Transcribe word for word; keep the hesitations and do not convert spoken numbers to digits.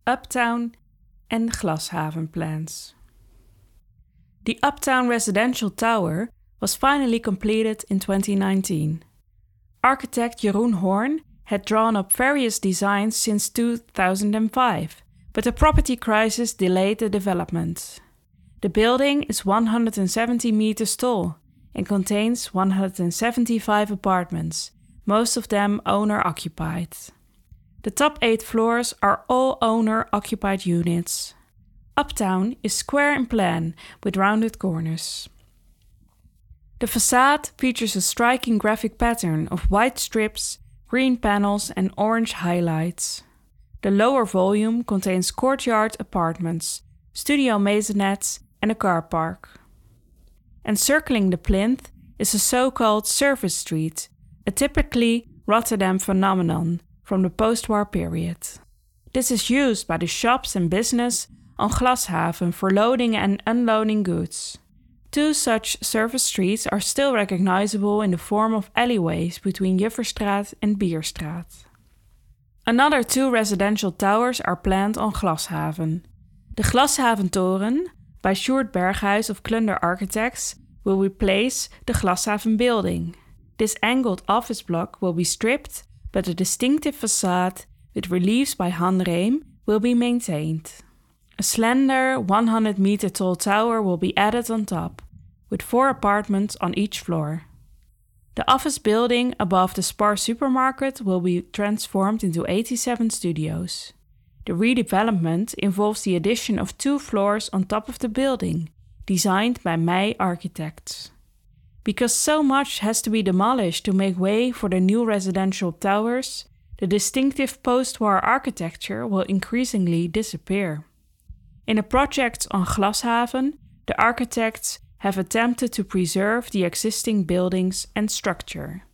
Uptown and Glashaven plans. The Uptown residential tower was finally completed in twenty nineteen. Architect Jeroen Hoorn had drawn up various designs since two thousand five, but the property crisis delayed the development. The building is one hundred seventy meters tall and contains one hundred seventy-five apartments, most of them owner-occupied. The top eight floors are all owner-occupied units. Uptown is square in plan with rounded corners. The facade features a striking graphic pattern of white strips, green panels and orange highlights. The lower volume contains courtyard apartments, studio maisonettes and a car park. Encircling the plinth is a so-called service street, a typically Rotterdam phenomenon from the post-war period. This is used by the shops and business on Glashaven for loading and unloading goods. Two such service streets are still recognizable in the form of alleyways between Jufferstraat and Bierstraat. Another two residential towers are planned on Glashaven. The Glashaven-toren, by Sjoerd Berghuis of Klunder Architects, will replace the Glashaven building. This angled office block will be stripped, but the distinctive facade, with reliefs by Han Reem, will be maintained. A slender, one hundred meter tall tower will be added on top, with four apartments on each floor. The office building above the Spar supermarket will be transformed into eighty-seven studios. The redevelopment involves the addition of two floors on top of the building, designed by Meij Architects. Because so much has to be demolished to make way for the new residential towers, the distinctive post-war architecture will increasingly disappear. In a project on Glashaven, the architects have attempted to preserve the existing buildings and structure.